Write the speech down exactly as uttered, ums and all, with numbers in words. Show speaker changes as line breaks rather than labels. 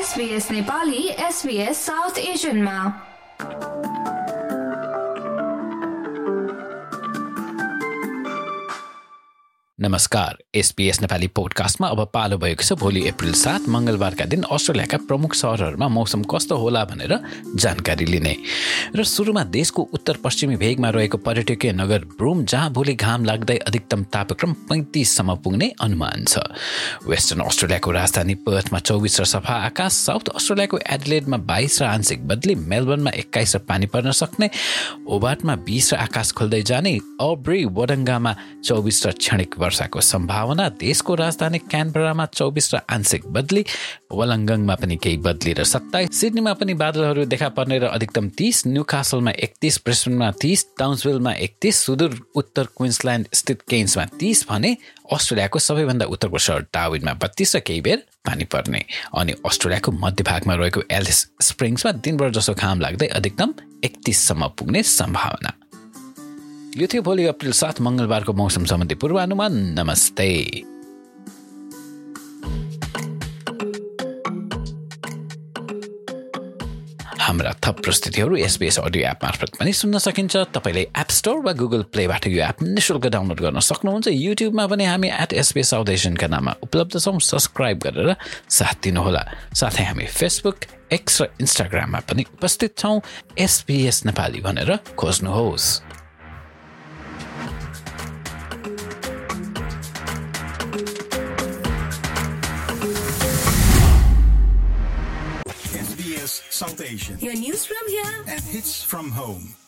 SBS Nepali SBS south एसियनमा।
नमस्कार, SBS Nepali पोडकास्टमा अब पालो भएको छ भोलि अप्रिल सात मंगलबारका दिन अस्ट्रेलियाका प्रमुख शहरहरूमा मौसम कस्तो होला भनेर जानकारी लिने र सुरुमा देशको उत्तर पश्चिमी भेगमा रहेको पर्यटकीय नगर ब्रुम, जहाँ भोलि घाम लाग्दै अधिकतम तापक्रम पैंतीस सम्म पुग्ने अनुमान छ। वेस्टर्न अस्ट्रेलियाको राजधानी पर्थमा चौबिस र सफा आकाश, साउथ अस्ट्रेलियाको एडिलेडमा बाइस र आंशिक बदली, मेलबर्नमा एक्काइस र पानी पर्न सक्ने, ओबार्टमा बीस र आकाश खोल्दै जाने, अब्री वडंगामा चौबिस र क्षणिक वर्षाको सम्भावना, देशको राजधानी क्यानबरामा चौबिस र आंशिक बदली, वलंगङमा पनि केही बदली र सत्ताइस, सिडनीमा पनि बादलहरू देखा पर्ने र अधिकतम तीस, न्यूकासलमा एकतीस, ब्रिस्बेनमा तीस, टाउन्सभिलमा एकतीस, सुदूर उत्तर क्वीन्सल्यान्ड स्थित केन्समा तीस भने अस्ट्रेलियाको सबैभन्दा उत्तरको शहर डार्विनमा बत्तीस र केही बेर पानी पर्ने। अनि अस्ट्रेलियाको मध्यभागमा रहेको एलिस स्प्रिङ्समा दिनभर जसो घाम लाग्दै अधिकतम एकतीस सम्म पुग्ने सम्भावना। यो थियो भोलि अप्रिल सात मंगलबारको मौसम सम्बन्धी पूर्वानुमान। नमस्ते। हाम्रा थप प्रस्तुतिहरू एसबीएस अडियो एप मार्फत पनि सुन्न सकिन्छ। तपाईँले एप स्टोर वा गुगल प्लेबाट यो एप निःशुल्क डाउनलोड गर्न सक्नुहुन्छ। युट्युबमा पनि हामी एट एसबीएस साउथ एसियनका नाममा उपलब्ध छौँ। सब्सक्राइब गरेर साथ दिनुहोला। साथै हामी फेसबुक, एक्स र इन्स्टाग्राममा पनि उपस्थित छौँ। एसबीएस नेपाली भनेर खोज्नुहोस्।
South Asian.
Your news from here
and hits from home.